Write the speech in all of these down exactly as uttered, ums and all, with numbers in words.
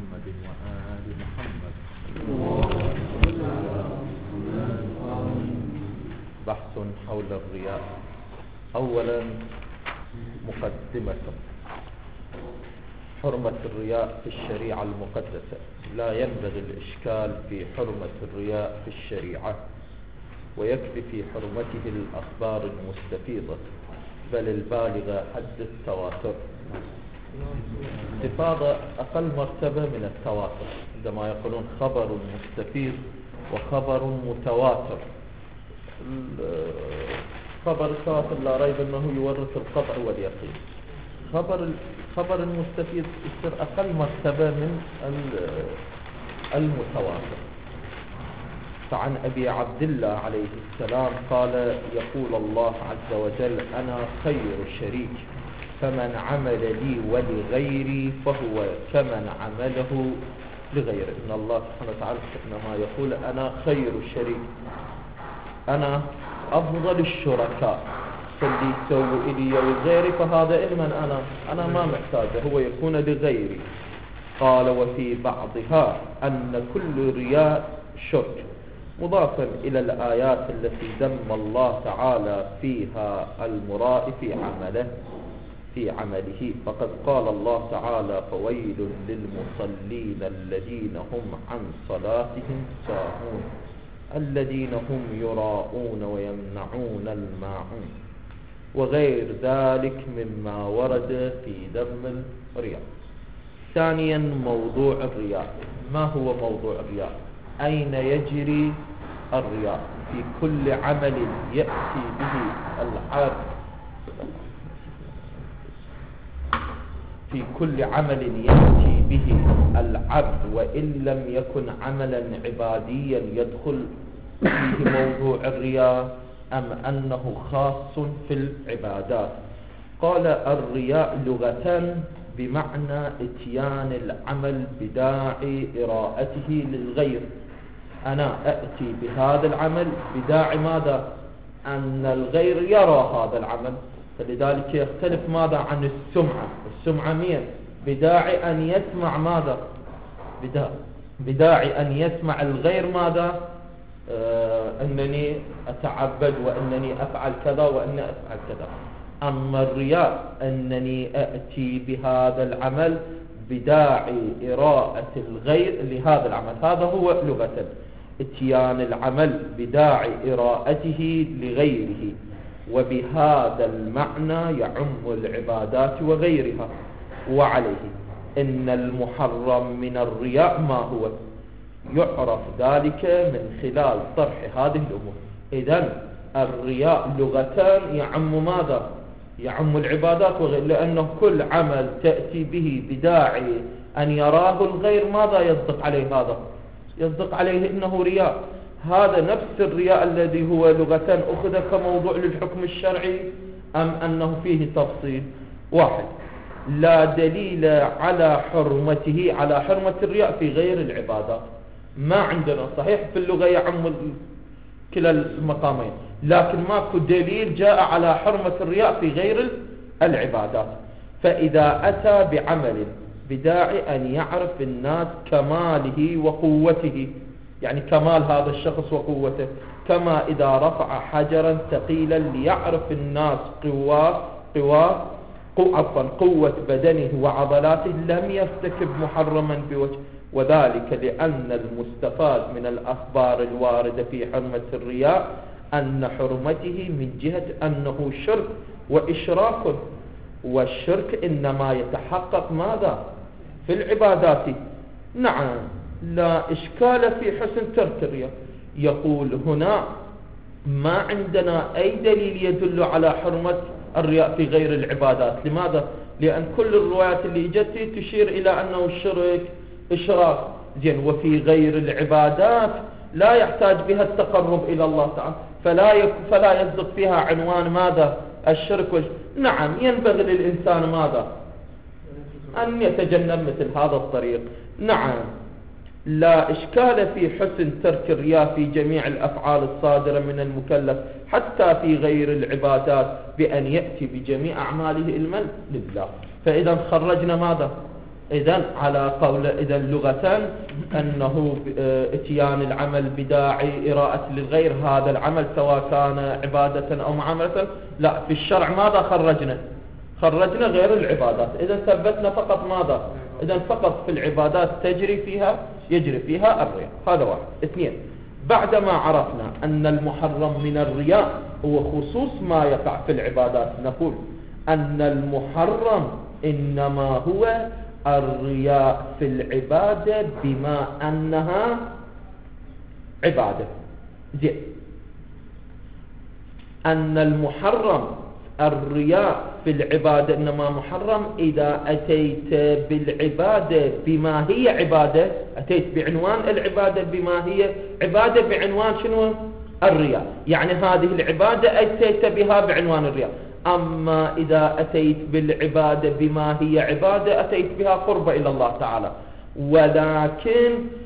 محمد وآل محمد. بحث حول الرياء. أولا مقدمة. حرمة الرياء في الشريعة المقدسة. لا ينبغي الإشكال في حرمة الرياء في الشريعة، ويكفي في حرمته الأخبار المستفيضة بل البالغة حد التواتر. استفاضة أقل مرتبة من التواتر، عندما يقولون خبر مستفيض وخبر متواتر. خبر التواتر لا ريب أنه يورث القطع واليقين. خبر خبر المستفيض يصير أقل مرتبة من المتواتر. فعن أبي عبد الله عليه السلام قال: يقول الله عز وجل: أنا خير شريك، فمن عمل لي ولغيري فهو كمن عمله لغيره. إن الله سبحانه وتعالى إنما يقول: أنا خير شريك، أنا أفضل الشركاء، فاللي يسوي إلي وغيري فهذا إلمن أنا أنا ما محتاجه، هو يكون لغيري. قال: وفي بعضها أن كل رياء شرك، مضافا إلى الآيات التي ذم الله تعالى فيها المراء في عمله في عمله فقد قال الله تعالى: فويل للمصلين الذين هم عن صلاتهم ساهون الذين هم يراءون ويمنعون الماعون، وغير ذلك مما ورد في ذم الرياء. ثانيا موضوع الرياء. ما هو موضوع الرياء؟ أين يجري الرياء؟ في كل عمل يأتي به العبد في كل عمل يأتي به العبد وإن لم يكن عملا عباديا يدخل فيه موضوع الرياء، أم أنه خاص في العبادات؟ قال: الرياء لغة بمعنى اتيان العمل بداعي إراءته للغير. أنا أأتي بهذا العمل بداعي ماذا؟ أن الغير يرى هذا العمل. فلذلك يختلف ماذا عن السمعة؟ السمعة مين؟ بداعي أن يسمع ماذا؟ بداعي, بداعي أن يسمع الغير ماذا؟ آه أنني أتعبد وأنني أفعل كذا وأني أفعل كذا. أما الرياء أنني أأتي بهذا العمل بداعي إراءة الغير لهذا العمل. هذا هو لغة اتيان العمل بداعي إراءته لغيره، وبهذا المعنى يعم العبادات وغيرها. وعليه إن المحرم من الرياء ما هو؟ يعرف ذلك من خلال طرح هذه الأمور. إذن الرياء لغة يعم ماذا؟ يعم العبادات وغير، لأنه كل عمل تأتي به بداعي أن يراه الغير ماذا يصدق عليه؟ هذا يصدق عليه إنه رياء. هذا نفس الرياء الذي هو لغة أخذ كموضوع للحكم الشرعي، أم أنه فيه تفصيل؟ واحد: لا دليل على حرمته على حرمة الرياء في غير العبادات. ما عندنا صحيح في اللغة يعم كلا المقامين، لكن ماكو دليل جاء على حرمة الرياء في غير العبادات. فإذا أتى بعمل بداعي أن يعرف الناس كماله وقوته، يعني كمال هذا الشخص وقوته، كما إذا رفع حجرا ثقيلا ليعرف الناس قواه قواه عفوا قوة بدنه وعضلاته، لم يرتكب محرما بوجه، وذلك لأن المستفاد من الأخبار الواردة في حرمة الرياء أن حرمته من جهة أنه شرك وإشراك، والشرك إنما يتحقق ماذا؟ في العبادات. نعم، لا إشكال في حسن ترك الرياء. يقول هنا: ما عندنا أي دليل يدل على حرمة الرياء في غير العبادات. لماذا؟ لأن كل الروايات اللي جت تشير إلى أنه الشرك إشراك. زين، وفي غير العبادات لا يحتاج بها التقرب إلى الله تعالى، فلا يك فلا يصدق فيها عنوان ماذا؟ الشرك وج... نعم، ينبغي للإنسان ماذا؟ أن يتجنب مثل هذا الطريق. نعم، لا إشكال في حسن ترك الرياء في جميع الأفعال الصادرة من المكلف حتى في غير العبادات بأن يأتي بجميع أعماله علما لله. فإذا خرجنا ماذا؟ إذن على قول إذن لغة أنه اتيان العمل بداعي إراءة للغير، هذا العمل سواء كان عبادة أو معاملة، لا في الشرع ماذا خرجنا؟ خرجنا غير العبادات. إذن ثبتنا فقط ماذا؟ إذن فقط في العبادات تجري فيها يجري فيها الرياء. هذا واحد. اثنين، بعدما عرفنا أن المحرم من الرياء هو خصوص ما يقع في العبادات، نقول أن المحرم إنما هو الرياء في العبادة بما أنها عبادة. زين، أن المحرم الرياء في العبادة إنما محرم إذا أتيت بالعبادة بما هي عبادة، أتيت بعنوان العبادة بما هي عبادة بعنوان شنو؟ الرياء. يعني هذه العبادة أتيت بها بعنوان الرياء. أما إذا أتيت بالعبادة بما هي عبادة أتيت بها قربة إلى الله تعالى، ولكن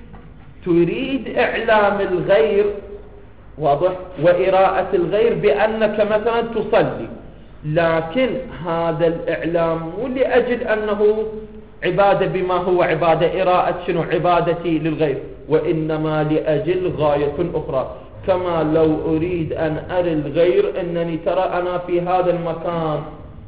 تريد إعلام الغير، واضح، وإراءة الغير بأنك مثلا تصلي، لكن هذا الإعلام مو لأجل أنه عبادة بما هو عبادة إراءة شنو عبادتي للغير، وإنما لأجل غاية أخرى. كما لو أريد أن أري الغير أنني ترى أنا في هذا المكان،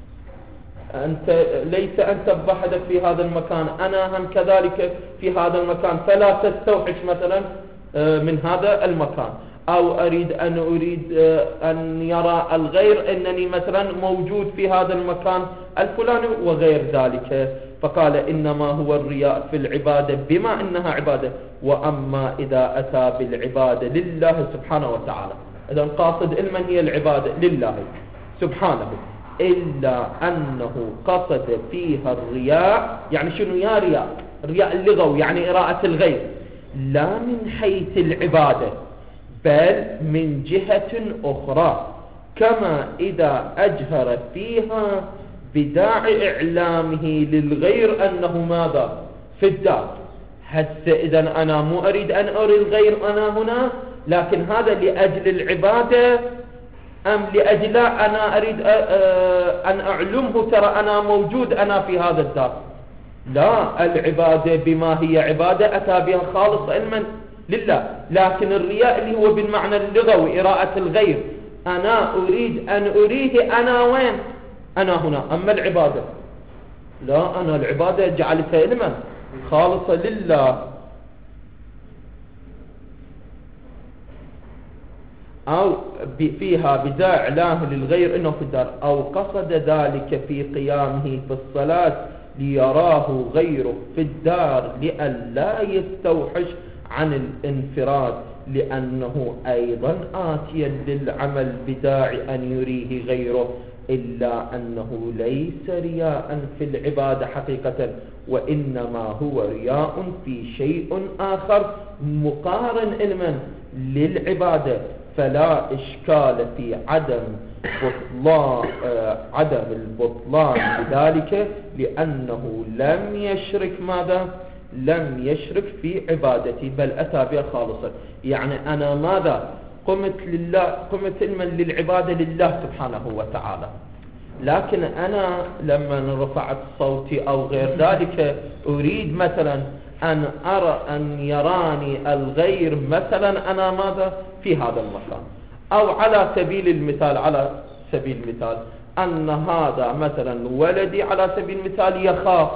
أنت ليس أنت بوحدك في هذا المكان، أنا هم كذلك في هذا المكان، فلا تستوحش مثلا من هذا المكان. أو أريد أن أريد أن يرى الغير أنني مثلا موجود في هذا المكان الفلاني وغير ذلك. فقال إنما هو الرياء في العبادة بما أنها عبادة. وأما إذا أتى بالعبادة لله سبحانه وتعالى، إذا قاصد لمن هي العبادة؟ لله سبحانه، إلا أنه قصد فيها الرياء. يعني شنو يا رياء؟ الرياء اللغوي يعني إراءة الغير، لا من حيث العبادة بل من جهة أخرى، كما إذا أجهر فيها بداعي إعلامه للغير أنه ماذا؟ في الدار. حتى إذا أنا مو أريد أن أري الغير أنا هنا، لكن هذا لأجل العبادة أم لأجل أنا أريد أن أعلمه ترى أنا موجود أنا في هذا الدار؟ لا، العبادة بما هي عبادة أتى بها خالص علما لله. لكن الرياء اللي هو بالمعنى اللغوي إراءة الغير، أنا أريد أن أريه أنا وين؟ أنا هنا. أما العبادة لا، أنا العبادة جعلتها علما خالصة لله. أو فيها بداعي إعلامه للغير إنه في الدار، أو قصد ذلك في قيامه في الصلاة ليراه غيره في الدار لئلا يستوحش عن الانفراد، لأنه أيضا آتيا للعمل بداعي أن يريه غيره، إلا أنه ليس رياء في العبادة حقيقة، وإنما هو رياء في شيء آخر مقارن علما للعبادة. فلا إشكال في عدم بطلان عدم البطلان بذلك، لأنه لم يشرك ماذا؟ لم يشرك في عبادتي بل أتى بها خالصا. يعني أنا ماذا؟ قمت لله، قمت علما للعبادة لله سبحانه وتعالى، لكن أنا لما رفعت صوتي أو غير ذلك أريد مثلا أن أرى أن يراني الغير مثلا أنا ماذا؟ في هذا المكان. أو على سبيل المثال على سبيل المثال أن هذا مثلا ولدي على سبيل المثال يخاف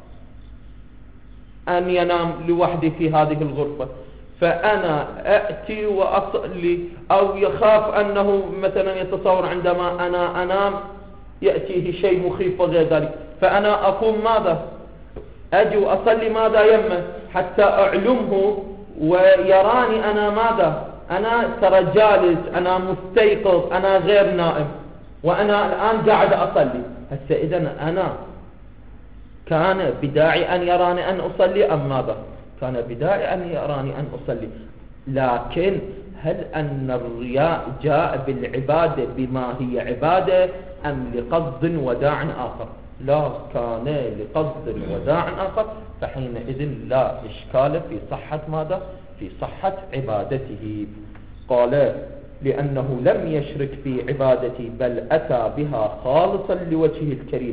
أن ينام لوحدي في هذه الغرفة، فأنا أأتي وأصلي، أو يخاف أنه مثلا يتصور عندما أنا أنام يأتيه شيء مخيف وغير ذلك، فأنا أقوم ماذا؟ أجي وأصلي ماذا يمه حتى أعلمه ويراني أنا ماذا؟ أنا ترى جالس، أنا مستيقظ، أنا غير نائم، وأنا الآن قاعد أصلي. هسه إذن أنا كان بداعي أن يراني أن أصلي أم ماذا؟ كان بداعي أن يراني أن أصلي. لكن هل أن الرياء جاء بالعبادة بما هي عبادة أم لقصد وداع آخر؟ لا، كان لقصد وداع آخر، فحينئذ لا إشكال في صحة ماذا؟ في صحة عبادته. قال لأنه لم يشرك في عبادتي بل أتى بها خالصا لوجهه الكريم،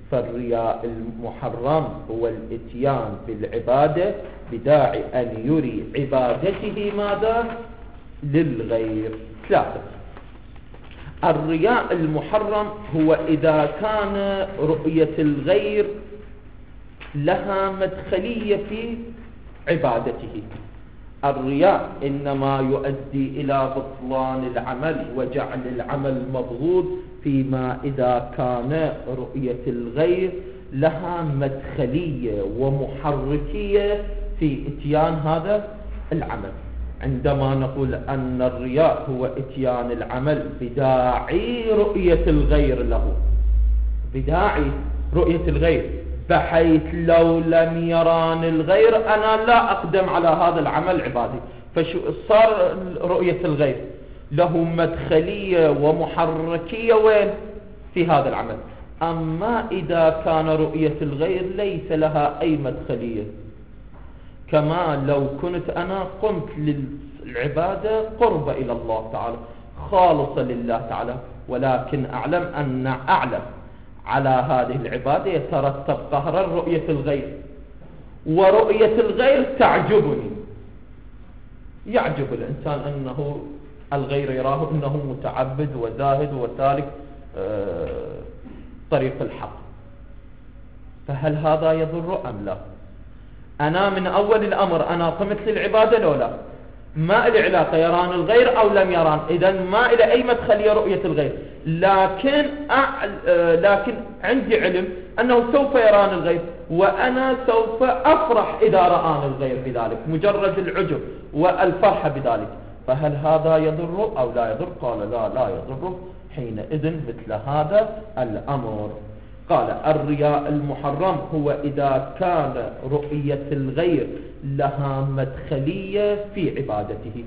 فالرياء المحرم هو الاتيان بالعبادة بداعي أن يري عبادته ماذا؟ للغير. ثلاثة: الرياء المحرم هو إذا كان رؤية الغير لها مدخلية في عبادته. الرياء إنما يؤدي إلى بطلان العمل وجعل العمل مبغوض فيما إذا كان رؤية الغير لها مدخلية ومحركية في إتيان هذا العمل. عندما نقول أن الرياء هو إتيان العمل بداعي رؤية الغير له، بداعي رؤية الغير، بحيث لو لم يران الغير أنا لا أقدم على هذا العمل عبادي، فشو صار رؤية الغير له مدخلية ومحركية وين؟ في هذا العمل. أما إذا كان رؤية الغير ليس لها أي مدخلية، كما لو كنت أنا قمت للعبادة قرب إلى الله تعالى خالصة لله تعالى، ولكن أعلم أن أعلم على هذه العبادة يترتب قهرا رؤية الغير، ورؤية الغير تعجبني، يعجب الإنسان أنه الغير يراه أنه متعبد وزاهد وسالك طريق الحق، فهل هذا يضر أم لا؟ أنا من أول الأمر أنا قمت للعبادة لو لا، ما إلي علاقة يران الغير أو لم يران، إذن ما إلي أي مدخلية رؤية الغير، لكن أعل... لكن عندي علم أنه سوف يران الغير، وأنا سوف أفرح إذا رآن الغير بذلك، مجرد العجب والفرحة بذلك، فهل هذا يضر أو لا يضر؟ قال لا لا يضر حينئذ مثل هذا الأمر. قال الرياء المحرم هو إذا كان رؤية الغير لها مدخلية في عبادته،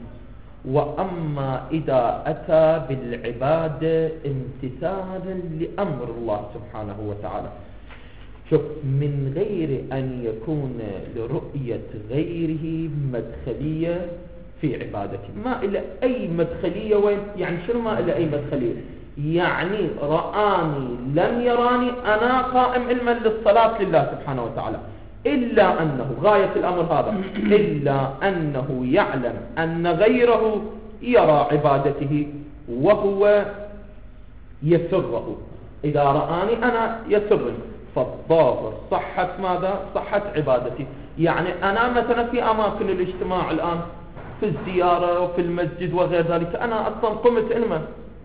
وأما إذا أتى بالعبادة امتثالا لأمر الله سبحانه وتعالى، شوف، من غير أن يكون لرؤية غيره مدخلية في عبادته، ما إلى أي مدخلية. وين يعني شنو ما إلى أي مدخلية؟ يعني رآني لم يراني أنا قائم علما للصلاة لله سبحانه وتعالى، إلا أنه غاية الأمر هذا، إلا أنه يعلم أن غيره يرى عبادته وهو يسره، إذا رآني أنا يسرني، فالظاهر صحت ماذا؟ صحت عبادتي. يعني أنا مثلا في أماكن الاجتماع الآن في الزيارة وفي المسجد وغير ذلك، أنا أصلا قمت علما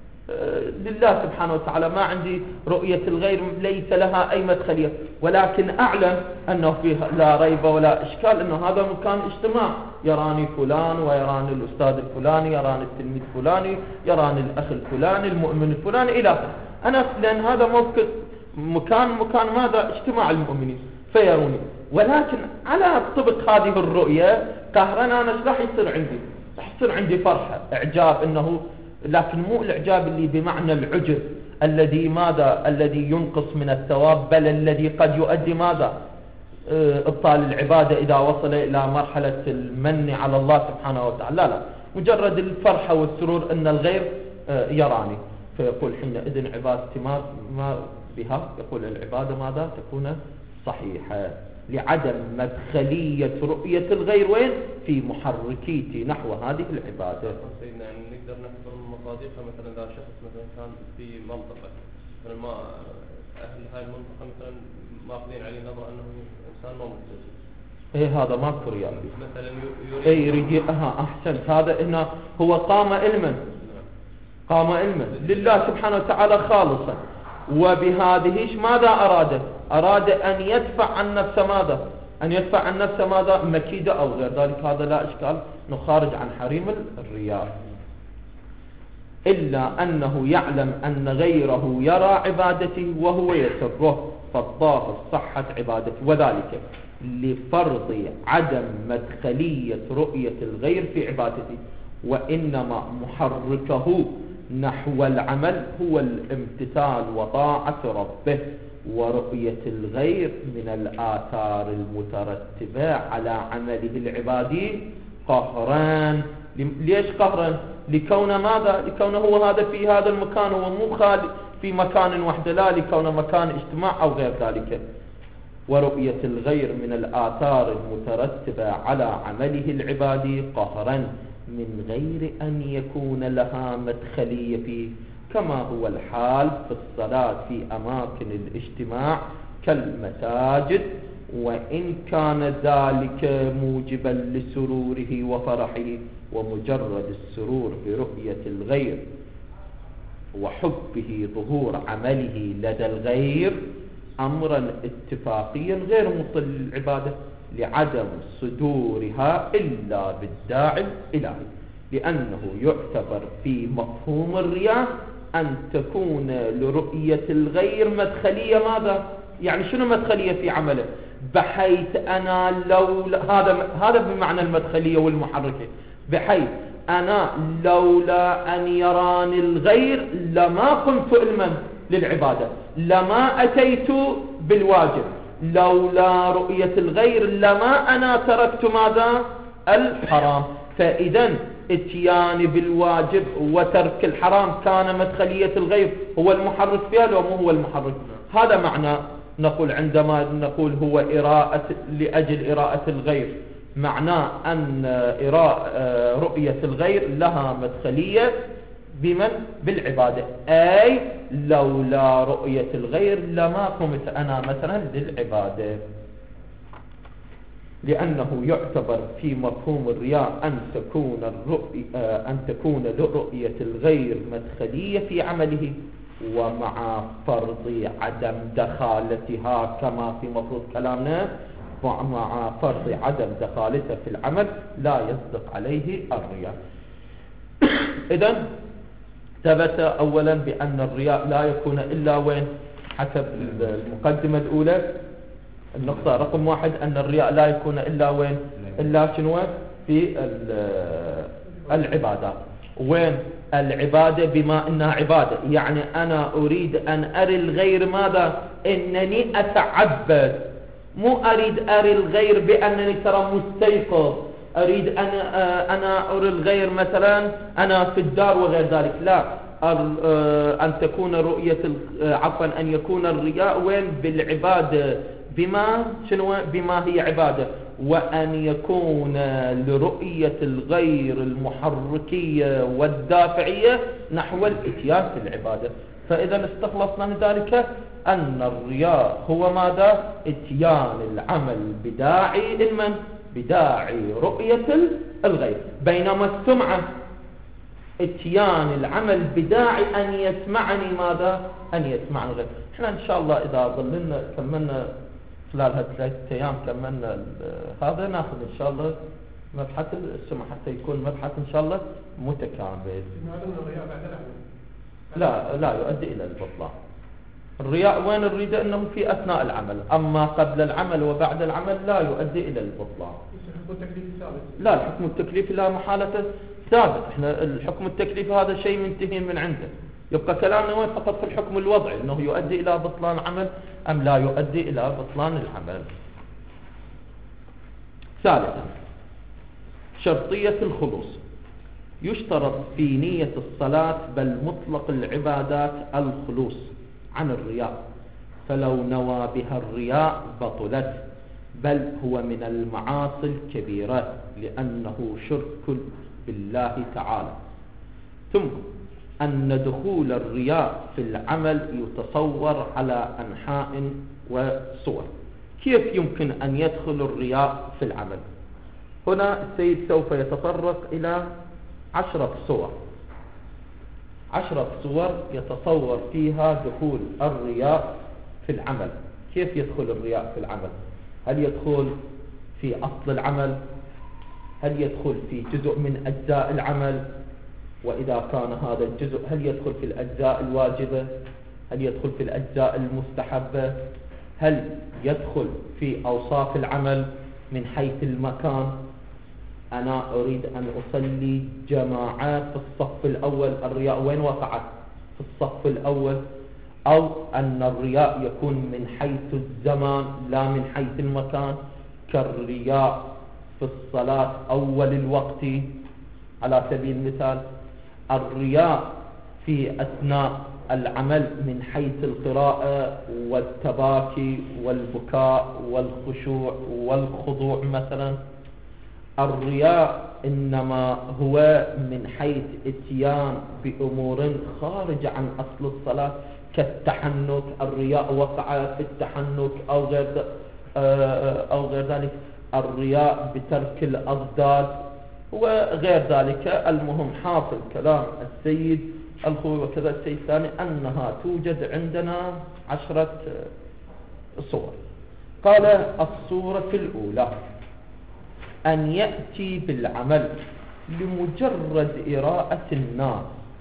لله سبحانه وتعالى، ما عندي رؤية الغير ليس لها أي مدخلية، ولكن أعلم أنه فيه لا ريب ولا إشكال أنه هذا مكان اجتماع، يراني فلان ويراني الأستاذ الفلاني، يراني التلميذ الفلاني، يراني الأخ الفلاني، المؤمن الفلاني إلى آخره، أنا لأن هذا موقع مكان مكان ماذا؟ اجتماع المؤمنين فيروني، ولكن على طبق هذه الرؤية قهرنا أنا ايش راح يصير عندي؟ راح يصير عندي فرحة إعجاب، إنه لكن مو الإعجاب اللي بمعنى العجب الذي ماذا؟ الذي ينقص من الثواب، بل الذي قد يؤدي ماذا؟ إبطال العبادة إذا وصل إلى مرحلة المن على الله سبحانه وتعالى. لا لا، مجرد الفرحة والسرور أن الغير يراني، فيقول حينئذ عبادتي ما, ما بها، يقول العبادة ماذا؟ تكون صحيحة، لعدم مدخلية رؤية الغير وين؟ في محركيتي نحو هذه العبادة. سيدنا يعني نقدر نعتبر مصادقها مثلا إذا شخص مثلا كان في منطقة مثلا ما أهل هاي المنطقة مثلا ماخذين عليه نظرة أنه إنسان ما ملتزم، إيه هذا ما كريان مثلا يريد إيه يريد أها أحسنت، هذا إنه هو قام علما، قام علما لله سبحانه وتعالى خالصا، وبهذه ماذا أراد؟ أراد أن يدفع عن نفسه ماذا؟ أن يدفع عن نفسه ماذا؟ مكيدة أو غير ذلك، هذا لا إشكال، نخارج عن حريم الرياء، إلا أنه يعلم أن غيره يرى عبادته وهو يسره، فالظاهر صحت عبادته، وذلك لفرض عدم مدخلية رؤية الغير في عبادته، وإنما محركه نحو العمل هو الامتثال وطاعة ربه، ورؤية الغير من الآثار المترتبة على عمله العبادي قهران. ليش قهران؟ لكون ماذا؟ لكونه هو هذا في هذا المكان هو مو خالي في مكان وحده، لا لكون مكان اجتماع أو غير ذلك. ورؤية الغير من الآثار المترتبة على عمله العبادي قهرا من غير أن يكون لها مدخلية فيه، كما هو الحال في الصلاة في أماكن الاجتماع كالمساجد، وإن كان ذلك موجبا لسروره وفرحه. ومجرد السرور برؤية الغير وحبه ظهور عمله لدى الغير أمرا اتفاقيا غير مبطل للعبادة، لعدم صدورها إلا بالداعي الإلهي، لأنه يعتبر في مفهوم الرياء أن تكون لرؤية الغير مدخلية. ماذا يعني؟ شنو مدخلية في عمله؟ بحيث أنا لو هذا هذا بمعنى المدخلية والمحركة، بحيث أنا لولا أن يراني الغير لما قمت علما للعبادة، لما أتيت بالواجب، لولا رؤية الغير لما أنا تركت ماذا؟ الحرام. فإذا اتياني بالواجب وترك الحرام كان مدخلية الغير هو المحرك فيها لو مو هو المحرك. هذا معنى نقول عندما نقول هو إراءة لأجل إراءة الغير، معناه أن إراء رؤية الغير لها مدخلية بمن؟ بالعبادة، أي لولا رؤية الغير لما قمت أنا مثلا للعبادة، لأنه يعتبر في مفهوم الرياء أن تكون الرؤية أن تكون لرؤية الغير مدخلية في عمله، ومع فرض عدم دخالتها كما في مفروض كلامنا، ومع فرض عدم دخالتها في العمل لا يصدق عليه الرياء. إذن ثبت أولا بأن الرياء لا يكون إلا وين؟ حسب المقدمة الأولى النقطة رقم واحد أن الرياء لا يكون إلا وين؟ إلا شنو؟ في العبادات. وين العبادة؟ بما أنها عبادة، يعني أنا أريد أن أري الغير ماذا؟ إنني أتعبد، مو أريد أري الغير بأنني ترى مستيقظ، أريد أن أنا أري الغير مثلا أنا في الدار وغير ذلك. لا، أن تكون رؤية عفوا أن يكون الرياء وين؟ بالعبادة، بما شنو؟ بما هي عبادة، وأن يكون لرؤية الغير المحركية والدافعية نحو الاتيان في العبادة. فإذا استخلصنا من ذلك أن الرياء هو ماذا؟ اتيان العمل بداعي المن؟ بداعي رؤية الغير، بينما السمعة اتيان العمل بداعي أن يسمعني ماذا؟ أن يسمعني الغير. احنا إن شاء الله إذا ظلنا كملنا خلال هالثلاثة أيام كملنا هذا ناخذ إن شاء الله مبحث السمع حتى يكون مبحث إن شاء الله متكامل. لا لا يؤدي إلى البطلان. الرياء وين نريد أنه في أثناء العمل، أما قبل العمل وبعد العمل لا يؤدي إلى البطلان. الحكم التكليفي ثابت؟ لا، الحكم التكليفي لا محالة ثابت. احنا الحكم التكليفي هذا شيء منتهي من عنده، يبقى كلامنا وين؟ فقط في الحكم الوضعي أنه يؤدي إلى بطلان عمل أم لا يؤدي إلى بطلان العمل. ثالثا شرطية الخلوص. يشترط في نية الصلاة بل مطلق العبادات الخلوص عن الرياء، فلو نوى بها الرياء بطلت، بل هو من المعاصي الكبيرة لأنه شرك بالله تعالى. ثم أن دخول الرياء في العمل يتصور على أنحاء وصور. كيف يمكن أن يدخل الرياء في العمل؟ هنا السيد سوف يتطرق إلى عشرة صور، عشرة صور يتصور فيها دخول الرياء في العمل. كيف يدخل الرياء في العمل؟ هل يدخل في أصل العمل؟ هل يدخل في جزء من أجزاء العمل؟ وإذا كان هذا الجزء هل يدخل في الأجزاء الواجبة؟ هل يدخل في الأجزاء المستحبة؟ هل يدخل في أوصاف العمل من حيث المكان؟ أنا أريد أن أصلي جماعة في الصف الأول، الرياء وين وقعت؟ في الصف الأول. أو أن الرياء يكون من حيث الزمان لا من حيث المكان، كالرياء في الصلاة أول الوقت على سبيل المثال، الرياء في أثناء العمل من حيث القراءة والتباكي والبكاء والخشوع والخضوع مثلا. الرياء إنما هو من حيث اتيان بأمور خارجة عن أصل الصلاة كالتحنك. الرياء وقع في التحنك أو غير أو غير ذلك. الرياء بترك الأضداد وغير ذلك. المهم حاصل كلام السيد الخوي وكذا السيد الثاني أنها توجد عندنا عشرة صور. قال الصورة الأولى أن يأتي بالعمل لمجرد إراءة الناس.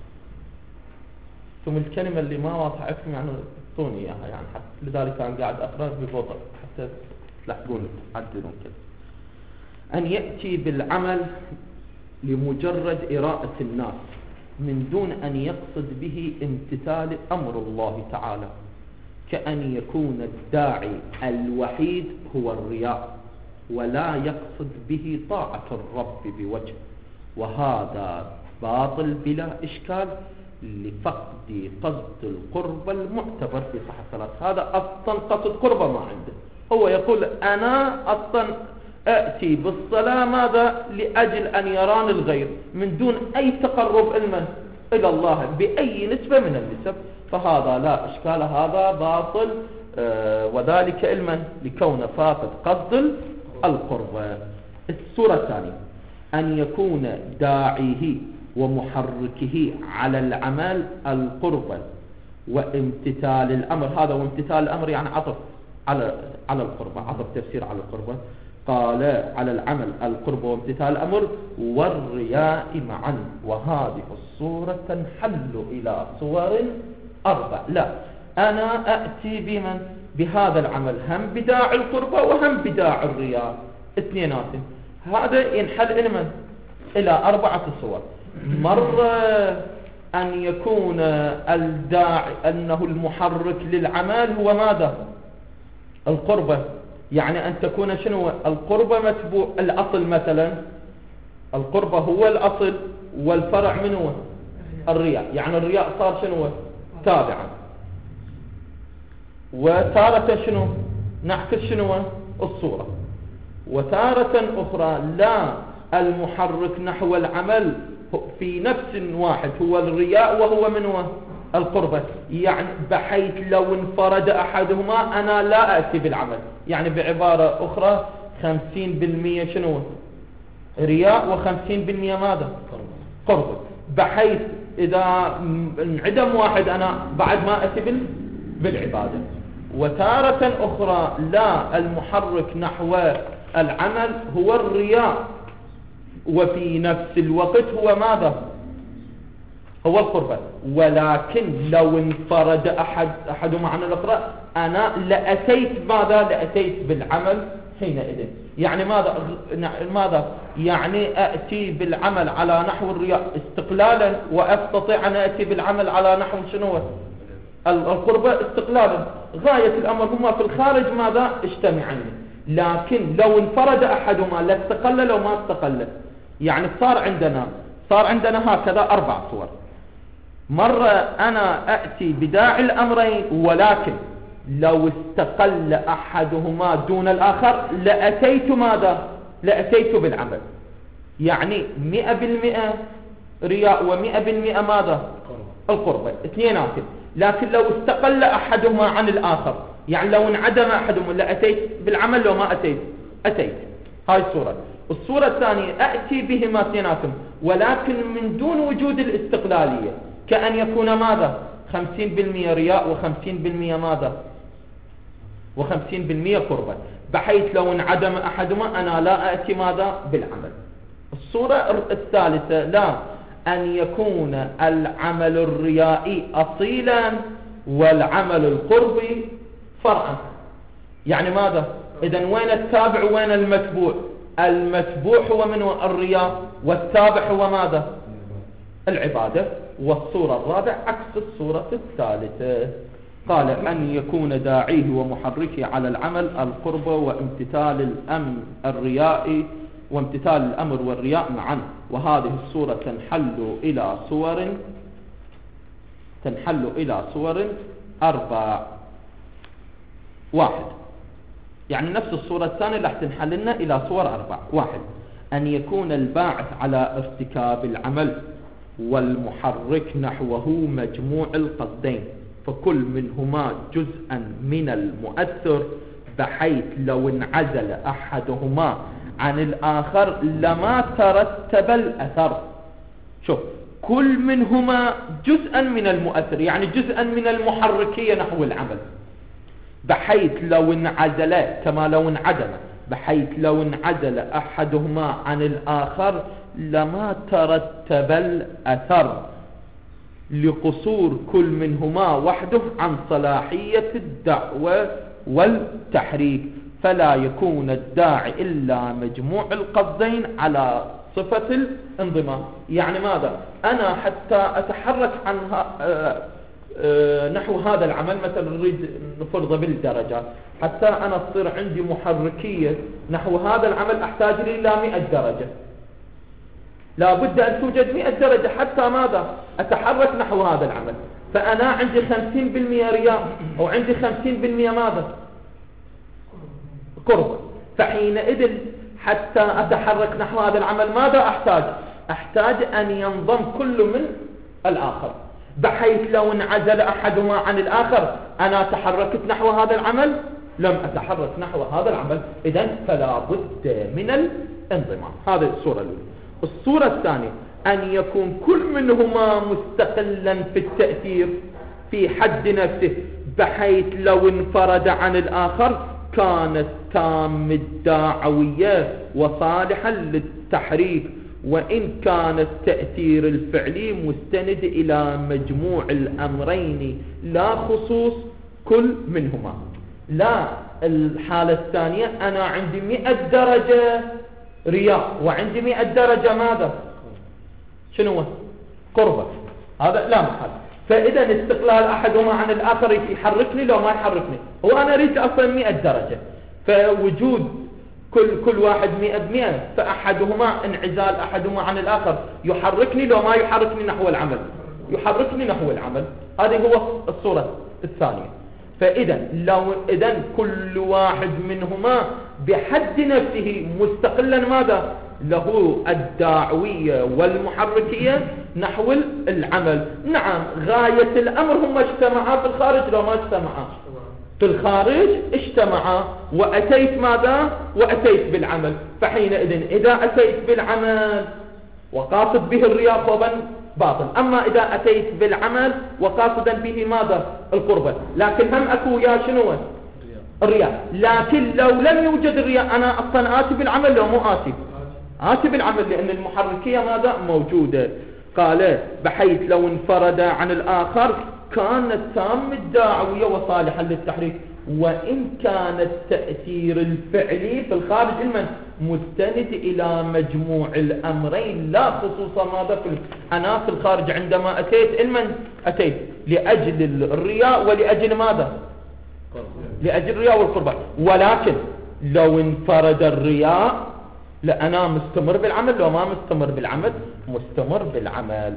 ثم الكلمة اللي ما واضحة يعني اعطوني اياها يعني حتى لذلك أنا قاعد أقرأ ببطء حتى تلاحظون تعدلون كذا. أن يأتي بالعمل لمجرد إراءة الناس من دون أن يقصد به امتثال أمر الله تعالى، كأن يكون الداعي الوحيد هو الرياء ولا يقصد به طاعة الرب بوجه، وهذا باطل بلا إشكال لفقد قصد القرب المعتبر في صحة الصلاة. هذا أصلا قصد قربة ما عنده. هو يقول أنا أصلا أأتي بالصلاة ماذا؟ لأجل أن يراني الغير من دون أي تقرب علما إلى الله بأي نسبة من النسب، فهذا لا إشكال، هذا باطل آه وذلك علما لكون فاقد قصد القرب. الصورة الثانية أن يكون داعيه ومحركه على العمل القرب وامتثال الأمر. هذا وامتثال الأمر يعني عطف على على القرب، عطف تفسير على القرب. قال على العمل القرب وامتثال الأمر والرياء معا، وهذه الصورة تنحل إلى صور أربع. لا، أنا أأتي بمن بهذا العمل هم بداعي القرب وهم بداعي الرياء اثنينات. هذا ينحل إلى من؟ إلى أربعة صور. مرة أن يكون الداعي أنه المحرك للعمل هو ماذا؟ القربة، يعني أن تكون شنو القربة متبوع الأصل مثلا. القربة هو الأصل والفرع منه الرياء، يعني الرياء صار شنو تابعا. وتارة شنو نعكس شنو الصورة. وتارة أخرى لا، المحرك نحو العمل في نفس واحد هو الرياء وهو منه القربة، يعني بحيث لو انفرد أحدهما أنا لا أأتي بالعمل. يعني بعبارة أخرى خمسين بالمئة شنو رياء وخمسين بالمئة ماذا؟ قربة، بحيث إذا انعدم واحد أنا بعد ما أتي بالعبادة. وتارة أخرى لا، المحرك نحو العمل هو الرياء وفي نفس الوقت هو ماذا؟ هو القربة. ولكن لو انفرد أحد أحدهما عن الأخرى أنا لأتيت ماذا؟ لأتيت بالعمل حينئذ. يعني ماذا؟ ماذا؟ يعني أأتي بالعمل على نحو الرياء استقلالا، وأستطيع أن أأتي بالعمل على نحو شنو القربة استقلالا. غاية الأمر هما في الخارج ماذا؟ اجتمعين. لكن لو انفرد أحدهما لا استقل لو ما استقل. يعني صار عندنا صار عندنا هكذا أربع صور. مرة أنا أأتي بداعي الأمرين، ولكن لو استقل أحدهما دون الآخر لأتيت ماذا؟ لأتيت بالعمل. يعني مئة بالمئة رياء ومئة بالمئة ماذا؟ القربة اثنينات. لكن لو استقل أحدهما عن الآخر، يعني لو انعدم أحدهما لأتيت بالعمل لو ما أتيت أتيت. هاي الصورة. الصورة الثانية أأتي بهما اثنيناتهم ولكن من دون وجود الاستقلالية، كأن يكون ماذا؟ خمسين بالمئة رياء وخمسين بالمئة ماذا؟ وخمسين بالمئة قربة، بحيث لو انعدم أحدهما أنا لا أأتي ماذا؟ بالعمل. الصورة الثالثة لا، أن يكون العمل الريائي أصيلا والعمل القربي فرعا. يعني ماذا؟ إذن وين التابع وين المتبوع؟ المتبوع هو من الرياء والتابع هو ماذا؟ العبادة. والصورة الرابعة عكس الصورة الثالثة. قال أن يكون داعيه ومحركه على العمل القرب وامتثال الأمر الرياء وامتثال الأمر والرياء معا، وهذه الصورة تنحل إلى صور تنحل إلى صور أربع. واحد، يعني نفس الصورة الثانية راح تنحل لنا إلى صور أربع. واحد، أن يكون الباعث على ارتكاب العمل والمحرك نحوه مجموع القصدين، فكل منهما جزءا من المؤثر، بحيث لو انعزل أحدهما عن الآخر لما ترتب الأثر. شوف، كل منهما جزءا من المؤثر، يعني جزءا من المحركية نحو العمل، بحيث لو انعزل كما لو انعدم، بحيث لو انعزل أحدهما عن الآخر لما ترتب الأثر، لقصور كل منهما وحده عن صلاحية الدعوة والتحريك، فلا يكون الداعي إلا مجموع القصدين على صفة الانضمام. يعني ماذا؟ أنا حتى أتحرك عن نحو هذا العمل، مثلا نريد نفرض بالدرجات، حتى أنا تصير عندي محركية نحو هذا العمل أحتاج لي إلى مئة درجة، لا بد أن توجد مئة درجة حتى ماذا؟ أتحرك نحو هذا العمل. فأنا عندي خمسين بالمئة رياء، أو عندي خمسين بالمئة ماذا؟ قرب. فحينئذ حتى أتحرك نحو هذا العمل ماذا أحتاج؟ أحتاج أن ينضم كل من الآخر، بحيث لو انعزل أحدهما عن الآخر أنا تحركت نحو هذا العمل، لم أتحرك نحو هذا العمل، إذن فلا بد من الانضمام. هذه الصورة الأولى. الصورة الثانية أن يكون كل منهما مستقلا في التأثير في حد نفسه، بحيث لو انفرد عن الآخر كانت تام الداعوية وصالحا للتحريك، وإن كان التأثير الفعلي مستند إلى مجموع الأمرين لا خصوص كل منهما. لا، الحالة الثانية أنا عندي مئة درجة رياء وعندي مئة درجة ماذا؟ شنو؟ قربة. هذا لا محل. فإذا استقلال أحدهما عن الآخر يحركني لو ما يحركني، هو أنا أريد أصلا مئة درجة، فوجود كل كل واحد مئة بمئة، فأحدهما انعزال أحدهما عن الآخر يحركني لو ما يحركني نحو العمل، يحركني نحو العمل. هذه هو الصورة الثانية. فإذا لو إذن كل واحد منهما بحد نفسه مستقلا ماذا؟ له الداعوية والمحركية نحو العمل. نعم، غاية الأمر هم اجتمعا في الخارج لو ما اجتمعا في الخارج اجتمعا، وأتيت ماذا؟ وأتيت بالعمل. فحينئذ إذا أتيت بالعمل وقاصد به الرياء فوضا باطل، أما إذا أتيت بالعمل وقاصدا به ماذا؟ القربة. لكن هم أكو يا شنو؟ الرياء. لكن لو لم يوجد الرياء أنا أصلا آتي بالعمل لو مو آتي؟ آتي بالعمل، لأن المحركية ماذا؟ موجودة. قال بحيث لو انفرد عن الآخر كانت تام الداعوية وصالحا للتحريك، وإن كان التأثير الفعلي في الخارج المن مستند إلى مجموع الأمرين لا خصوصا ماذا في أنا في الخارج عندما أتيت المن أتيت لأجل الرياء ولأجل ماذا؟ لأجل الرياء والقربة. ولكن لو انفرد الرياء لا أنا مستمر بالعمل، لو ما مستمر بالعمل مستمر بالعمل.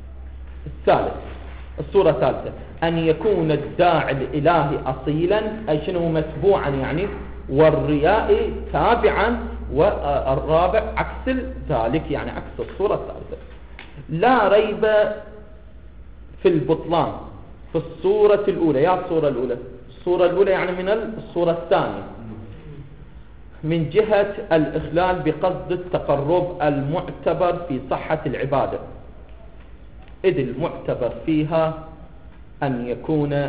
الثالث، الصورة الثالثة أن يكون الداعي الإلهي أصيلا، أي شنو؟ متبوعا يعني، والرياء تابعا، والرابع عكس ذلك، يعني عكس الصورة الثالثة. لا ريب في البطلان في الصورة الأولى. يا الصورة الأولى، الصورة الأولى يعني من الصورة الثانية، من جهة الإخلال بقصد التقرب المعتبر في صحة العبادة، إذ المعتبر فيها أن يكون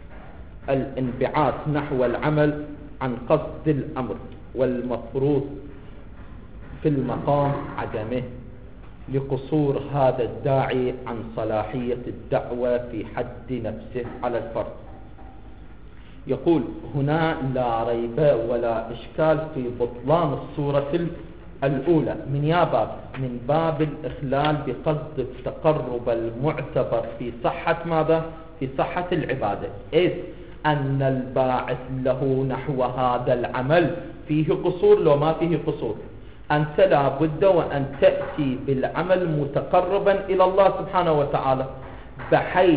الانبعاث نحو العمل عن قصد الأمر، والمفروض في المقام عدمه، لقصور هذا الداعي عن صلاحية الدعوة في حد نفسه على الفرد. يقول هنا لا ريب ولا إشكال في بطلان الصورة الأولى من يا باب من باب الإخلال بقصد التقرب المعتبر في صحة ماذا؟ في صحة العبادة، إذ أن الباعث له نحو هذا العمل فيه قصور لو ما فيه قصور. أنت لا بد وأن تأتي بالعمل متقربا إلى الله سبحانه وتعالى، بحيث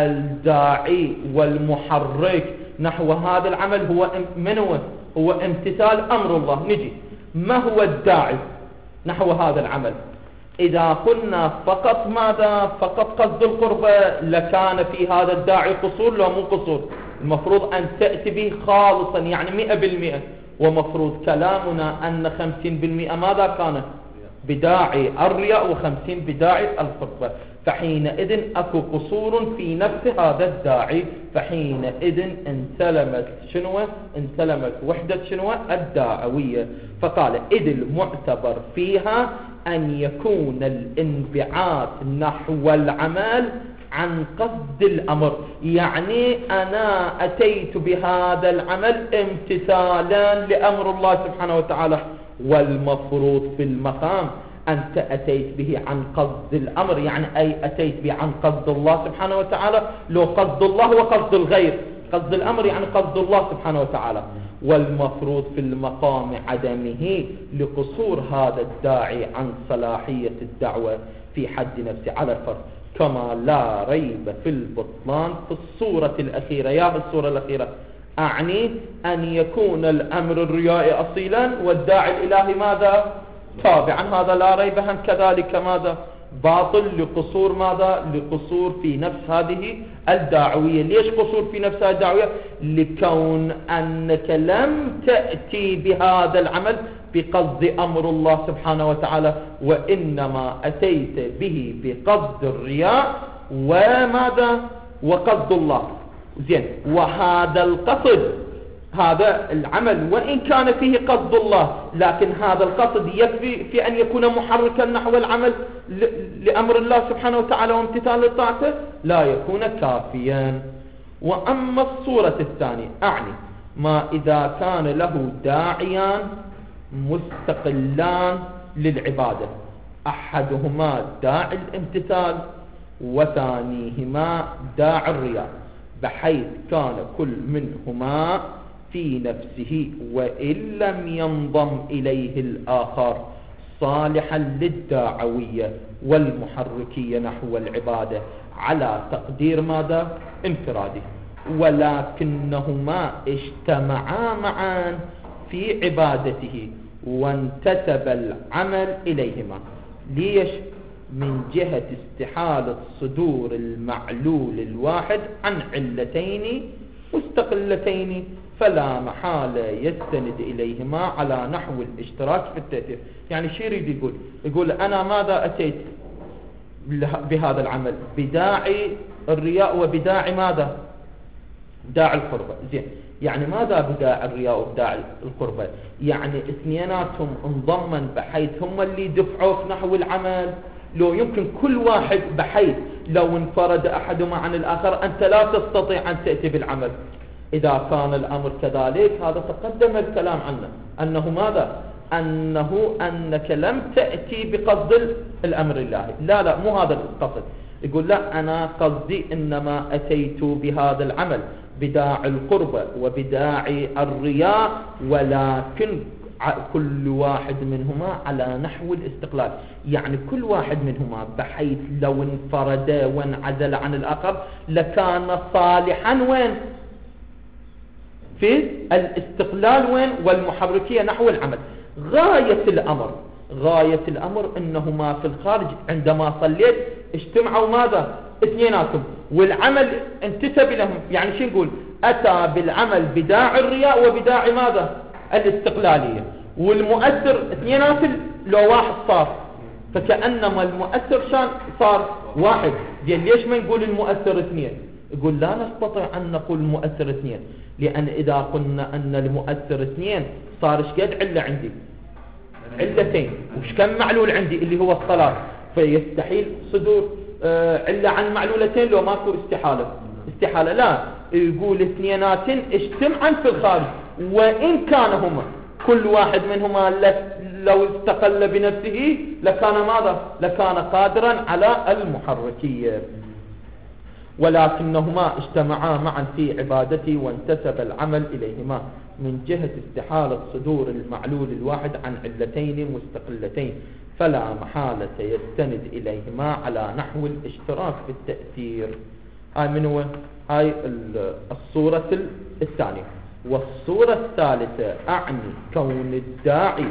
الداعي والمحرك نحو هذا العمل هو من هو هو امتثال أمر الله. نجي ما هو الداعي نحو هذا العمل؟ إذا قلنا فقط ماذا فقط قصد القربة لكان في هذا الداعي قصور، لو مو قصور. المفروض أن تأتي به خالصا يعني مئة بالمئة، ومفروض كلامنا أن خمسين بالمئة ماذا كان بداعي الرياء وخمسين بداعي القربة. فحينئذ أكو قصور في نفس هذا الداعي، فحينئذ انسلمت شنو انسلمت وحدة شنو الداعوية. فقال إذ المعتبر فيها أن يكون الانبعاث نحو العمل عن قصد الأمر، يعني أنا أتيت بهذا العمل امتثالا لأمر الله سبحانه وتعالى، والمفروض في المقام أنت أتيت به عن قصد الأمر، يعني أي أتيت به عن قصد الله سبحانه وتعالى. لو قصد الله وقصد الغير، قصد الأمر يعني قصد الله سبحانه وتعالى، والمفروض في المقام عدمه لقصور هذا الداعي عن صلاحية الدعوة في حد نفسه على الفرض، كما لا ريب في البطلان في الصورة الأخيرة. يا الصورة الأخيرة أعني أن يكون الأمر الرياء أصيلا والداعي الإلهي ماذا تابعا، هذا لا ريب هم كذلك ماذا باطل لقصور ماذا لقصور في نفس هذه الدعوية. ليش قصور في نفس هذه الدعوية؟ لكون أنك لم تأتي بهذا العمل بقصد أمر الله سبحانه وتعالى، وإنما أتيت به بقصد الرياء وماذا وقصد الله. زين، وهذا القصد هذا العمل وإن كان فيه قصد الله، لكن هذا القصد يكفي في أن يكون محركا نحو العمل لأمر الله سبحانه وتعالى وامتثال لطاعته؟ لا يكون كافيا. وأما الصورة الثانية أعني ما إذا كان له داعيان مستقلان للعبادة، أحدهما داعي الامتثال وثانيهما داعي الرياء، بحيث كان كل منهما في نفسه وإن لم ينضم إليه الآخر صالحا للداعوية والمحركية نحو العبادة على تقدير ماذا انفراده، ولكنهما اجتمعا معا في عبادته وانتسب العمل إليهما. ليش؟ من جهة استحالة صدور المعلول الواحد عن علتين مستقلتين، فلا محالة يستند إليهما على نحو الاشتراك في التأثير. يعني شو يريد يقول؟ يقول أنا ماذا أتيت بهذا العمل؟ بداعي الرياء وبداعي ماذا داعي القربة. زين، يعني ماذا بداعي الرياء وبداعي القربة؟ يعني اثنيناتهم انضمن بحيث هم اللي دفعوك نحو العمل. لو يمكن كل واحد بحيث لو انفرد أحدهما عن الآخر أنت لا تستطيع أن تأتي بالعمل. إذا كان الأمر كذلك هذا تقدم الكلام عنه أنه ماذا أنه أنك لم تأتي بقصد الأمر الإلهي. لا لا مو هذا القصد. يقول لا، أنا قصدي إنما أتيت بهذا العمل بداعي القربة وبداعي الرياء، ولكن كل واحد منهما على نحو الاستقلال. يعني كل واحد منهما بحيث لو انفرد وانعزل عن الآخر لكان صالحا وين في الاستقلال وين والمحركية نحو العمل. غاية الأمر غاية الأمر إنهما في الخارج عندما صليت اجتمعوا ماذا اثنيناتهم والعمل انتسب لهم. يعني شو نقول؟ أتى بالعمل بداعي الرياء وبداعي ماذا الاستقلالية، والمؤثر اثنينات لو واحد صار، فكأنما المؤثر شان صار واحد. زين، ليش ما نقول المؤثر اثنين؟ يقول لا نستطيع أن نقول المؤثر اثنين، لأن إذا قلنا أن المؤثر اثنين صار ايش قد علة عندي؟ علتين. وش كم معلول عندي اللي هو الصلاة؟ فيستحيل صدور آه علة عن معلولتين لو ماكو استحالة. استحالة لا، يقول اثنينات اجتمعا في الخارج، وإن كان هما كل واحد منهما لو استقل بنفسه لكان ماذا لكان قادرا على المحركية. ولكنهما اجتمعا معا في عبادته وانتسب العمل إليهما من جهة استحالة صدور المعلول الواحد عن علتين مستقلتين، فلا محالة يستند إليهما على نحو الاشتراك في التأثير. هاي من هو؟ هاي الصورة الثانية. والصورة الثالثة أعني كون الداعي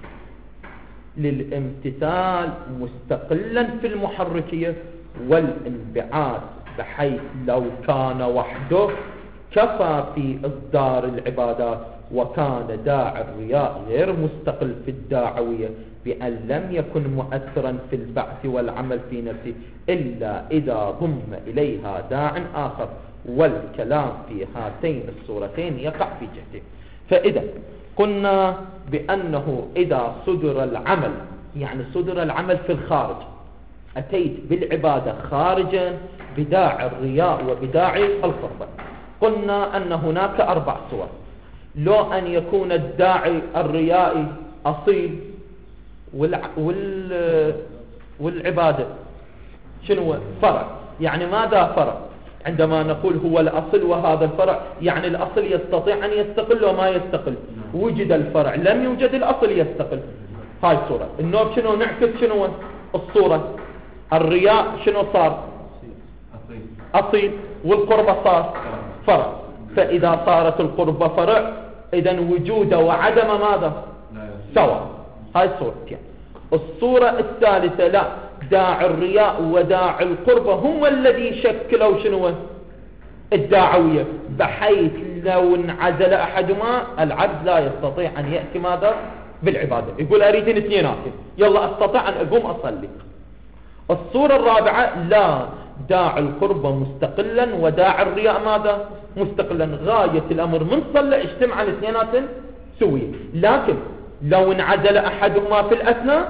للامتثال مستقلا في المحركية والانبعاث، بحيث لو كان وحده كفى في إصدار العبادات، وكان داعي الرياء غير مستقل في الداعوية بأن لم يكن مؤثرا في البعث والعمل في نفسه إلا إذا ضم إليها داع آخر، والكلام في هاتين الصورتين يقع في جهته. فإذا قلنا بأنه إذا صدر العمل، يعني صدر العمل في الخارج، أتيت بالعبادة خارجا بداعي الرياء وبداعي القربة، قلنا أن هناك أربع صور. لو أن يكون الداعي الريائي أصيل والع... وال... والعبادة شنو فرع، يعني ماذا فرع؟ عندما نقول هو الأصل وهذا الفرع، يعني الأصل يستطيع أن يستقل وما يستقل، وجد الفرع لم يوجد الأصل يستقل. هاي صورة. النوب شنو نعكس شنو الصورة؟ الرياء شنو صار؟ أصيل، والقربة صار فرع. فإذا صارت القربة فرع، إذن وجود وعدم ماذا؟ سواء. هاي صورتين. الصورة الثالثة لا، داعي الرياء وداعي القربة هم الذي شكلوا شنو الداعوية، بحيث لو انعزل أحدهما العبد لا يستطيع أن يأتي ماذا بالعبادة، يقول أريد الاثنينات، يلا أستطيع أن أقوم أصلي. الصورة الرابعة لا، داعي القربة مستقلا وداعي الرياء ماذا مستقلا، غاية الأمر من صلى اجتمع الاثنينات سوية. لكن لو انعزل أحدهما في الأثناء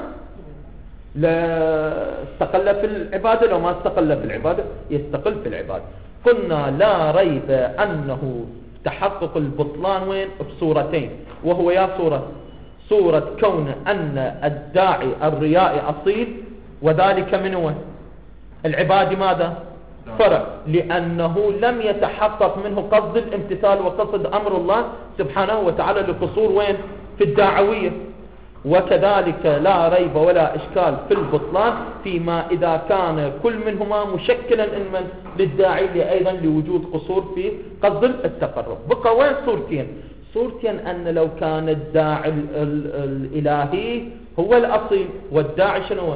لا استقل في العبادة، لو ما استقل في العبادة يستقل في العبادة. قلنا لا ريب أنه تحقق البطلان وين؟ بصورتين، وهو يا صورة صورة كون أن الداعي الرياء أصيل، وذلك من هو العبادة ماذا فرع، لأنه لم يتحقق منه قصد الامتثال وقصد أمر الله سبحانه وتعالى لقصور وين في الداعوية. وكذلك لا ريب ولا إشكال في البطلان فيما إذا كان كل منهما مشكلا إنما للداعي أيضا لوجود قصور في قصد التقرب. بقى وين صورتين؟ صورتين أن لو كان الداعي ال ال الإلهي هو الأصيل، والداعي شنو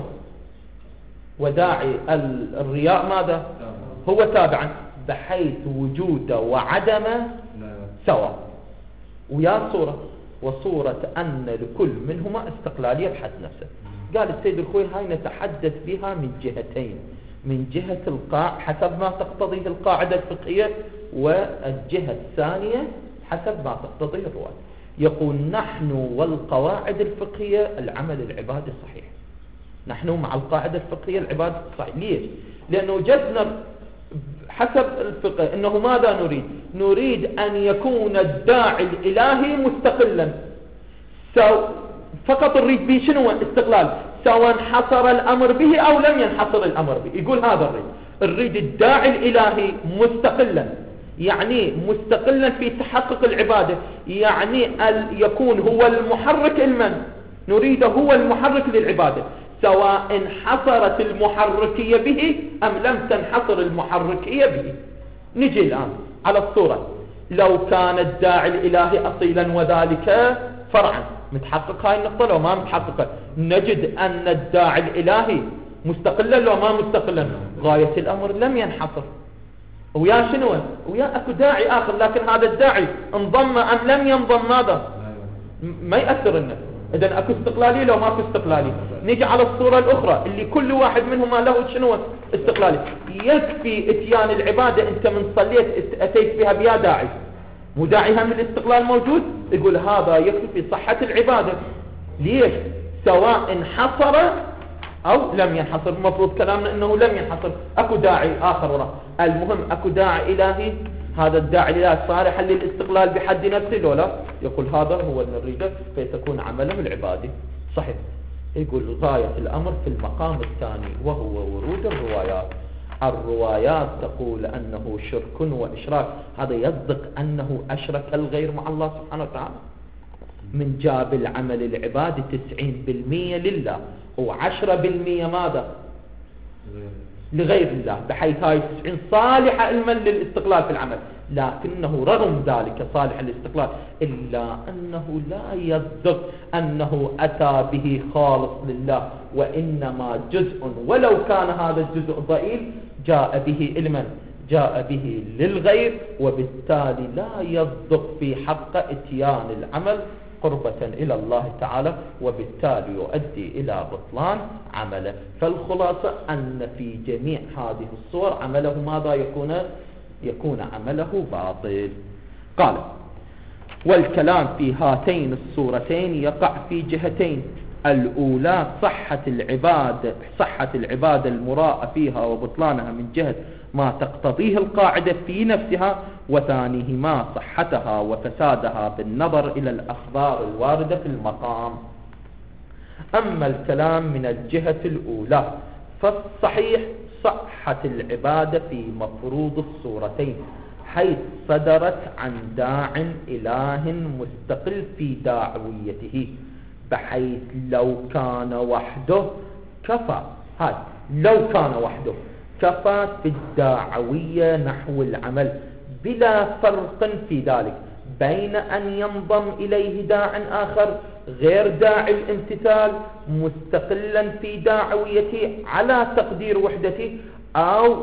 وداعي الرياء ماذا هو تابعا، بحيث وجود وعدم سواء. ويا صورة وصورة أن لكل منهما استقلالية بحد نفسه. قال السيد الخوي هاي نتحدث بها من جهتين، من جهة القاع حسب ما تقتضيه القاعدة الفقهية، والجهة الثانية حسب ما تقتضيه الرواية. يقول نحن والقواعد الفقهية العمل العبادي صحيح، نحن مع القاعدة الفقهية العبادة صحيح. ليش؟ لأنه جزنا حسب الفقه إنه ماذا نريد؟ نريد أن يكون الداعي الإلهي مستقلا، سو فقط نريد به شنو استقلال، سواء حصر الأمر به أو لم ينحصر الأمر به. يقول هذا الريد، الريد الداعي الإلهي مستقلا، يعني مستقلا في تحقق العبادة، يعني يكون هو المحرك المن نريده هو المحرك للعبادة، سواء انحصرت المحركية به أم لم تنحصر المحركية به. نجي الآن على الصورة، لو كان الداعي الإلهي أصيلا وذلك فرعا، متحقق هاي النقطة لو ما متحققة؟ نجد أن الداعي الإلهي مستقلا لو ما مستقلا، غاية الأمر لم ينحصر. ويا شنو؟ ويا أكو داعي آخر، لكن هذا الداعي انضم أم لم ينضم ماذا ما يأثر النفس. إذن أكو استقلالي لو ما أكو استقلالي. نيجي على الصورة الأخرى اللي كل واحد منهما له شنو استقلالي. يكفي اتيان العبادة، أنت من صليت أتيت بها بيا داعي، مو داعي هم الاستقلال موجود، يقول هذا يكفي في صحة العبادة. ليش؟ سواء انحصر أو لم ينحصر. المفروض كلامنا أنه لم ينحصر، أكو داعي آخر وراه. المهم أكو داعي إلهي، هذا الداعي الإلهي صالحا للاستقلال بحد نفسه لو لا؟ يقول هذا هو المريد فيتكون عمله العبادي صحيح. يقول غاية الأمر في المقام الثاني وهو ورود الروايات. الروايات تقول أنه شرك وإشراك، هذا يصدق أنه أشرك الغير مع الله سبحانه وتعالى. من جاب العمل العبادي تسعين بالمئة لله وعشرة بالمئة ماذا؟ لغير الله، بحيث هاي تسعين صالحة علما للاستقلال في العمل، لكنه رغم ذلك صالح للاستقلال، إلا أنه لا يصدق أنه أتى به خالص لله، وإنما جزء ولو كان هذا الجزء ضئيل جاء به علما، جاء به للغير، وبالتالي لا يصدق في حق اتيان العمل قربة إلى الله تعالى، وبالتالي يؤدي إلى بطلان عمله. فالخلاصة أن في جميع هذه الصور عمله ماذا يكون؟ يكون عمله باطل. قال: والكلام في هاتين الصورتين يقع في جهتين: الأولى صحة العبادة صحة العبادة المراءة فيها وبطلانها من جهة ما تقتضيه القاعدة في نفسها، وثانيهما صحتها وفسادها بالنظر إلى الأخبار الواردة في المقام. أما الكلام من الجهة الأولى فالصحيح صحة العبادة في مفروض الصورتين، حيث صدرت عن داع إله مستقل في داعويته، بحيث لو كان وحده كفى، هاي لو كان وحده كفى في الداعوية نحو العمل، بلا فرق في ذلك بين أن ينضم إليه داع آخر غير داعي الامتثال مستقلا في داعويته على تقدير وحدته، أو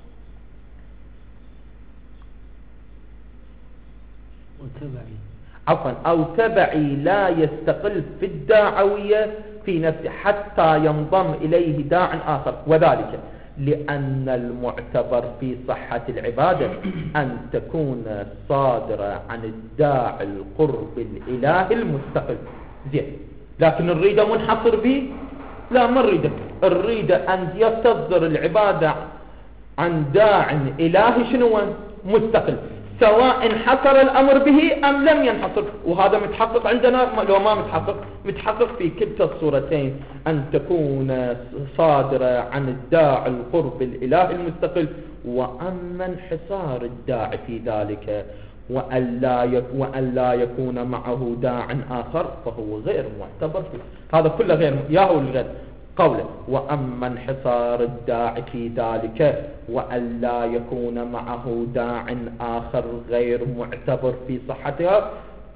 عفوا أو تبعي لا يستقل في الداعوية في نفسه حتى ينضم إليه داع آخر، وذلك لأن المعتبر في صحة العبادة أن تكون صادرة عن الداعي القرب الإلهي المستقل. زين، لكن نريد منحصر به؟ لا، ما نريد، نريد أن يصدر العبادة عن داع إلهي شنو مستقل، سواء انحصر الأمر به أم لم ينحصر. وهذا متحقق عندنا لو ما متحقق؟ متحقق في كلتا الصورتين، أن تكون صادرة عن الداعي القرب الإلهي المستقل، وأما انحصار الداعي في ذلك وأن لا يكون معه داع آخر فهو غير معتبر فيه. هذا كله غير ياهو الغير قوله: وأما انحصار الداعي في ذلك وأن لا يكون معه داع آخر غير معتبر في صحتها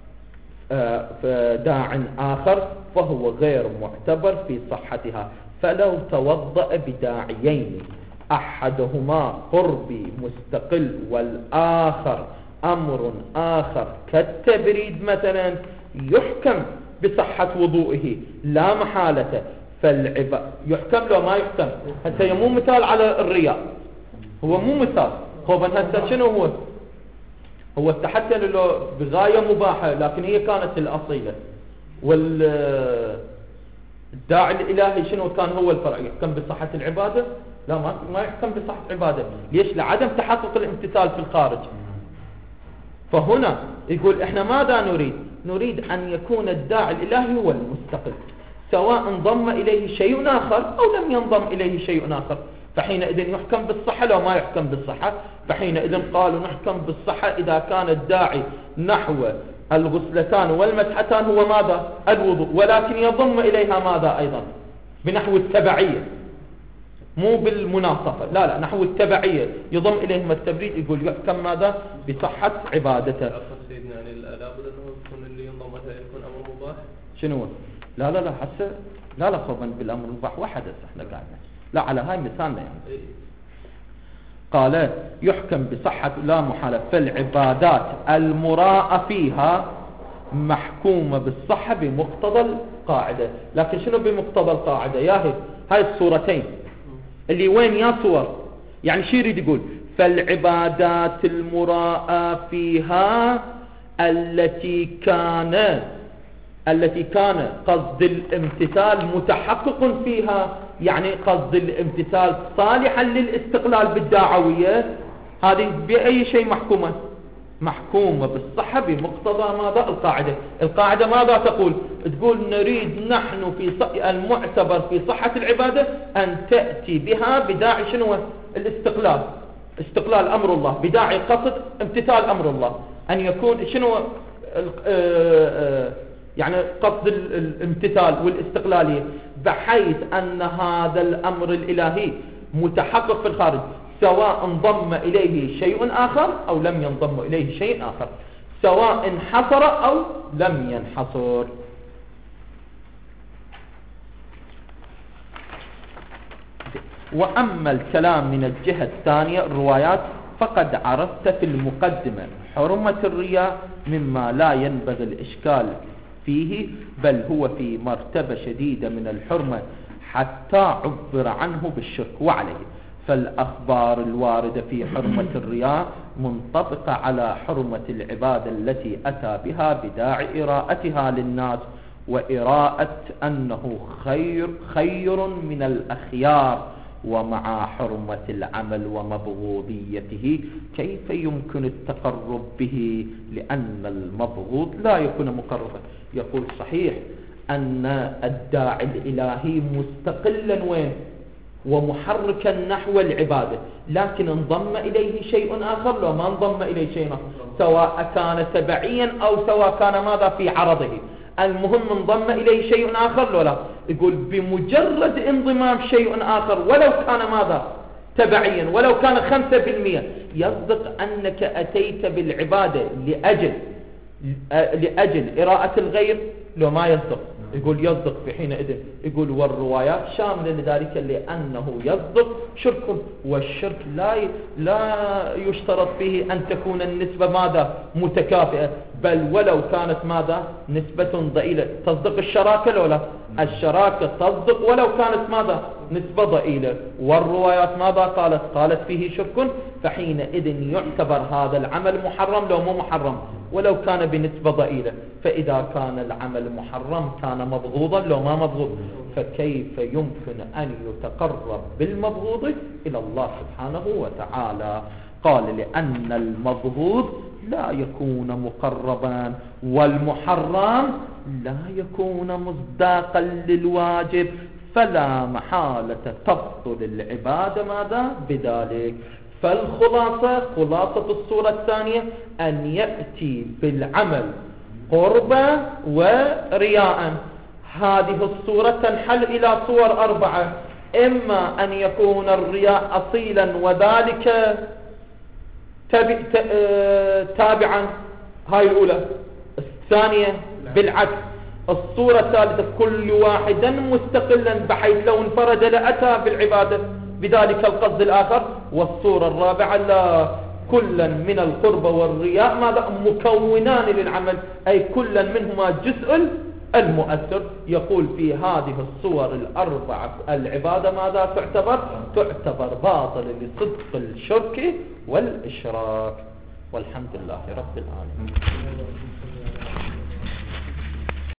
داع آخر فهو غير معتبر في صحتها. فلو توضأ بداعيين أحدهما قربي مستقل والآخر أمر آخر كالتبريد مثلا، يحكم بصحة وضوئه لا محالة. فالعبادة يحكم لو ما يحكم، هسه مو مثال على الرياء، هو مو مثال. خوفا هسه شنو هو؟ هو حتى لو بغاية مباحة لكن هي كانت الأصيلة، والداعي الإلهي شنو كان هو الفرع، يحكم بصحة العبادة؟ لا، ما ما يحكم بصحة العبادة. ليش؟ لعدم تحقق الامتثال في الخارج. فهنا يقول احنا ماذا نريد؟ نريد أن يكون الداعي الإلهي هو المستقل، سواء انضم إليه شيء آخر أو لم ينضم إليه شيء آخر، فحينئذ يحكم بالصحة. لو ما يحكم بالصحة فحينئذ قالوا نحكم بالصحة إذا كان الداعي نحو الغسلتان والمسحتان هو ماذا؟ الوضوء، ولكن يضم إليها ماذا أيضا؟ بنحو التبعية، مو بالمناصفة، لا لا، نحو التبعية يضم إليهما التبريد. يقول يحكم ماذا؟ بصحة عبادته. سيدنا يعني لابد أنه يكون اللي ينضم لها يكون أمر مباح. شنو؟ لا لا لا حسه لا لا خوفا بالأمر المباح وحدث احنا قاعدين، لا على هاي مثالنا يعني. قال يحكم بصحة لا محالة. فالعبادات المراءة فيها محكومة بالصحة بمقتضى القاعدة. لكن شنو بمقتضى القاعدة؟ ياهي هاي الصورتين اللي وين يا صور، يعني شو يريد يقول؟ فالعبادات المراءة فيها التي كان التي كان قصد الامتثال متحقق فيها، يعني قصد الامتثال صالحا للاستقلال بالداعوية، هذه بأي شيء محكومة؟ محكومة بالصحة بمقتضى ماذا؟ القاعدة. القاعدة ماذا تقول؟ تقول نريد نحن في المعتبر في صحة العبادة أن تأتي بها بداعي شنو؟ الاستقلال، استقلال أمر الله بداعي قصد امتثال أمر الله، أن يكون شنو يعني قصد الامتثال والاستقلالية، بحيث أن هذا الأمر الإلهي متحقق في الخارج سواء انضم إليه شيء آخر أو لم ينضم إليه شيء آخر، سواء انحصر أو لم ينحصر. وأما الكلام من الجهة الثانية الروايات فقد عرفت في المقدمة حرمة الرياء مما لا ينبغي الإشكال فيه، بل هو في مرتبة شديدة من الحرمة حتى عبر عنه بالشرك وعليه. فالأخبار الواردة في حرمة الرياء منطبقة على حرمة العبادة التي أتى بها بداعي إراءتها للناس، وإراءة أنه خير خير من الأخيار، ومع حرمة العمل ومبغوضيته كيف يمكن التقرب به، لأن المبغوض لا يكون مقربا. يقول صحيح أن الداعي الإلهي مستقلا وين ومحركا نحو العبادة، لكن انضم إليه شيء آخر لو ما انضم إليه شيء آخر، سواء كان تبعيا أو سواء كان ماذا في عرضه، المهم انضم إليه شيء آخر لو لا. يقول بمجرد انضمام شيء آخر ولو كان ماذا تبعيا ولو كان خمسة في المية، يصدق أنك أتيت بالعبادة لأجل لأجل إراءة الغير لو ما يصدق. يقول يصدق في حينئذ. يقول والروايات شاملة لذلك لأنه يصدق شرك، والشرك لا لا يشترط فيه أن تكون النسبة ماذا متكافئة، بل ولو كانت ماذا نسبة ضئيلة. تصدق الشراكة لو لا؟ الشراكة تصدق ولو كانت ماذا نسبة ضئيلة. والروايات ماذا قالت؟ قالت فيه شرك، فحينئذ يعتبر هذا العمل محرم لو مو محرم ولو كان بنسبة ضئيلة. فإذا كان العمل محرم كان مبغوضا لو ما مبغوض، فكيف يمكن أن يتقرب بالمبغوض إلى الله سبحانه وتعالى؟ قال لأن المبغوض لا يكون مقربا، والمحرم لا يكون مصداقا للواجب، فلا محالة تبطل العبادة ماذا بذلك. فالخلاصة خلاصة الصورة الثانية أن يأتي بالعمل قربا ورياء. هذه الصورة تنحل إلى صور أربعة: إما أن يكون الرياء أصيلا وذلك تابعا، هاي الأولى. الثانية بالعكس. الصورة الثالثة كل واحدا مستقلا بحيث لو انفرد لأتى بالعبادة بذلك القصد الآخر. والصورة الرابعة لا، كلا من القرب والرياء ماذا مكونان للعمل، أي كلا منهما جزء المؤثر. يقول في هذه الصور الأربعة العبادة ماذا تعتبر؟ تعتبر باطل لصدق الشرك والإشراك. والحمد لله رب العالمين.